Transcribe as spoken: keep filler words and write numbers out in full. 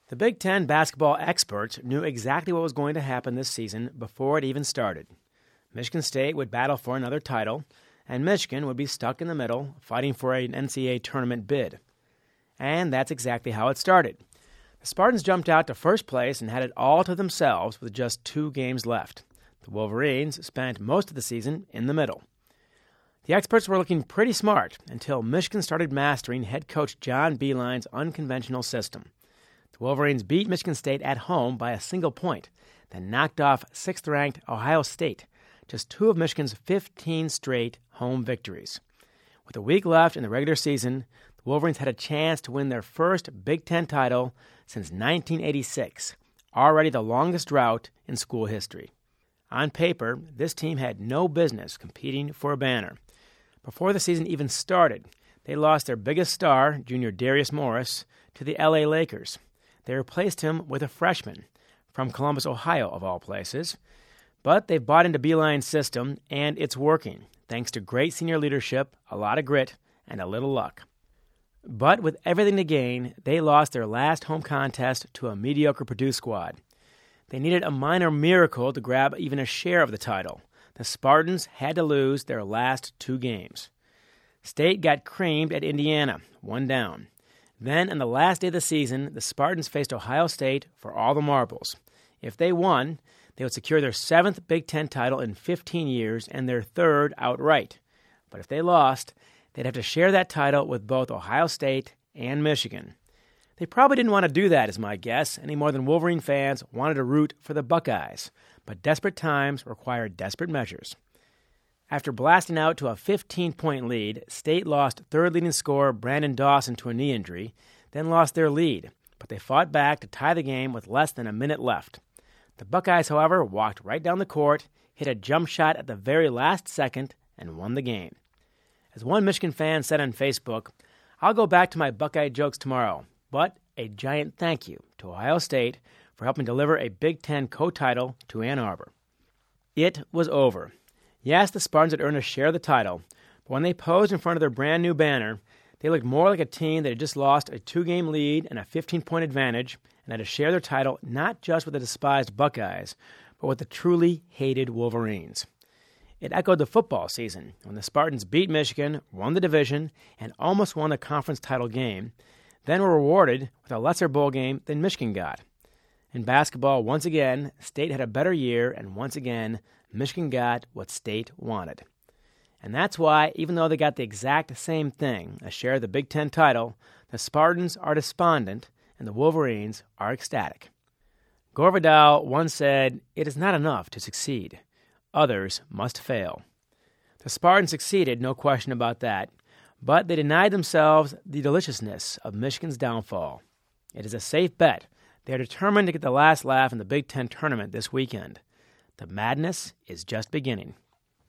The Big Ten basketball experts knew exactly what was going to happen this season before it even started. Michigan State would battle for another title, and Michigan would be stuck in the middle, fighting for an N C double A tournament bid. And that's exactly how it started. The Spartans jumped out to first place and had it all to themselves with just two games left. The Wolverines spent most of the season in the middle. The experts were looking pretty smart until Michigan started mastering head coach John Beilein's unconventional system. The Wolverines beat Michigan State at home by a single point, then knocked off sixth-ranked Ohio State, just two of Michigan's fifteen straight home victories. With a week left in the regular season, the Wolverines had a chance to win their first Big Ten title since nineteen eighty-six, already the longest drought in school history. On paper, this team had no business competing for a banner. Before the season even started, they lost their biggest star, junior Darius Morris, to the L A Lakers. They replaced him with a freshman from Columbus, Ohio, of all places. But they've bought into Beilein's system, and it's working, thanks to great senior leadership, a lot of grit, and a little luck. But with everything to gain, they lost their last home contest to a mediocre Purdue squad. They needed a minor miracle to grab even a share of the title. The Spartans had to lose their last two games. State got creamed at Indiana, one down. Then, on the last day of the season, the Spartans faced Ohio State for all the marbles. If they won, they would secure their seventh Big Ten title in fifteen years and their third outright. But if they lost, they'd have to share that title with both Ohio State and Michigan. They probably didn't want to do that, is my guess, any more than Wolverine fans wanted to root for the Buckeyes. But desperate times required desperate measures. After blasting out to a fifteen-point lead, State lost third-leading scorer Brandon Dawson to a knee injury, then lost their lead. But they fought back to tie the game with less than a minute left. The Buckeyes, however, walked right down the court, hit a jump shot at the very last second, and won the game. As one Michigan fan said on Facebook, "I'll go back to my Buckeye jokes tomorrow, but a giant thank you to Ohio State for helping deliver a Big Ten co-title to Ann Arbor." It was over. Yes, the Spartans had earned a share of the title, but when they posed in front of their brand-new banner, they looked more like a team that had just lost a two-game lead and a fifteen-point advantage and had to share their title not just with the despised Buckeyes, but with the truly hated Wolverines. It echoed the football season when the Spartans beat Michigan, won the division, and almost won the conference title game, then were rewarded with a lesser bowl game than Michigan got. In basketball, once again, State had a better year, and once again, Michigan got what State wanted. And that's why, even though they got the exact same thing, a share of the Big Ten title, the Spartans are despondent and the Wolverines are ecstatic. Gore Vidal once said, "It is not enough to succeed. Others must fail." The Spartans succeeded, no question about that, but they denied themselves the deliciousness of Michigan's downfall. It is a safe bet they are determined to get the last laugh in the Big Ten tournament this weekend. The madness is just beginning.